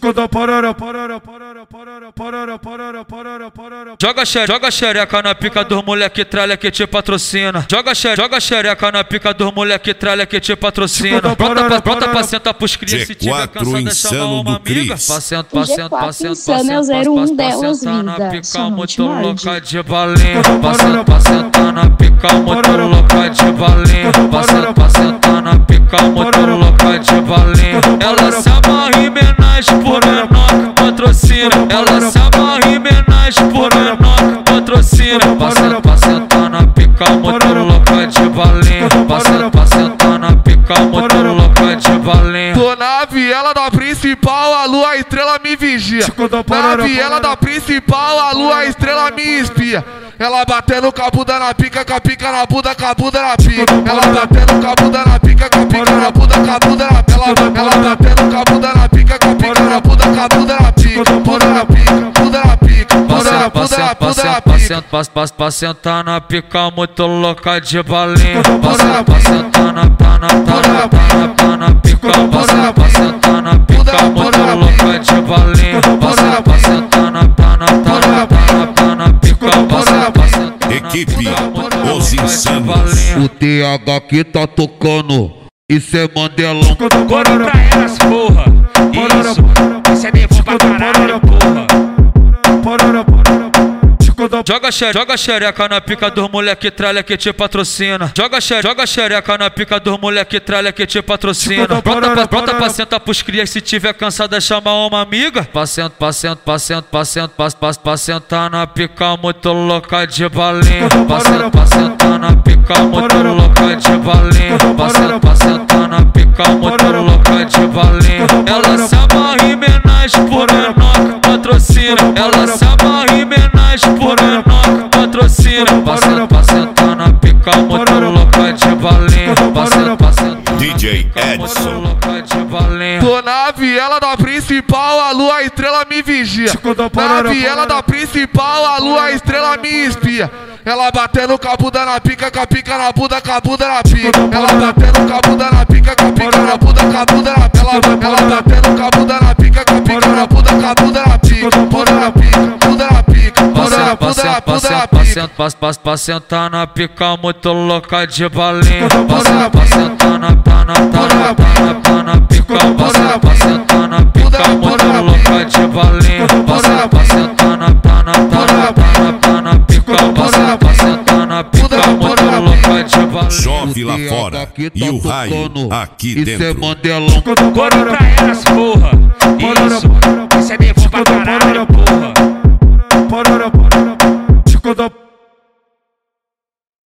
Joga xereca na pica dos moleque tralha que te patrocina. Joga xereca na pica dos moleque tralha que te patrocina. Pronta pra sentar pros cria. Se tiver cansada chamar uma amiga. Insano é o 01 delas na vida. pica muito louca de balinha. Pra sentar na pica muito louca de balinha. Pra sentar na pica muito louca de balinha. Ela se amarra em homenagem por menor patrocina. Ela se amarra em homenagem por menor patrocina. Pra sentar na pica muito louca de balinha. Pra sentar na pica muito louca de balinha. Tô na viela da principal, a lua, a estrela me vigia. Na viela da principal, a lua, a estrela me espia. Ela batendo com a bunda na pica, com a pica na bunda, com a bunda na pica. Ela batendo com a bunda na pica, com a pica na bunda, com a bunda na pica. Ela batendo com a bunda na pica, com a pica na bunda, com a bunda na pica. Bunda na pica, bunda na pica, bunda na pica. Pra sentar na pica muito louca de balinha. Pra sentar na pica. Pra sentar na pica muito louca de balinha. Pra sentar na pica. Equipe Os Insanos. O TH que tá tocando, isso é Mandelão. Coro pra elas, porra. Isso é devo pra caralho, porra. Joga xereca na pica dos moleque tralha que te patrocina. Joga xereca na pica dos moleque tralha que te patrocina. Pronta pra sentar pros cria. Se tiver cansada chamar uma amiga. Pra sentar na pica muito louca de balinha. Pra sentar na pica muito louca de balinha. Pra sentar na pica muito louca de balinha. Ela se amarra em homenagem por menor patrocina. Ela se amarra em homenagem por menor patrocina. Pra sentar na pica muito louca de balinha. Pra sentar DJ Edson. Tô na viela da principal, a lua, a estrela me vigia. Na viela da principal, a lua, a estrela me espia. Ela batendo com a bunda na pica, com a pica na bunda, com a bunda na pica. Ela batendo com a bunda na pica, com a pica na bunda, com a bunda na pica. Ela batendo com a bunda na pica, com a pica na bunda, com a bunda na pica. Bunda na pica, bunda na pica. Pra sentar na pica muito louca de balinha. Pra sentar na pica. Pra sentar na pica muito louca de balinha. Pra sentar na pica. Pra sentar na pica muito louca de balinha. Chove lá fora e o raio aqui dentro. Isso é Mandelão. Coro pra elas, porra. Isso é devo pra caralho,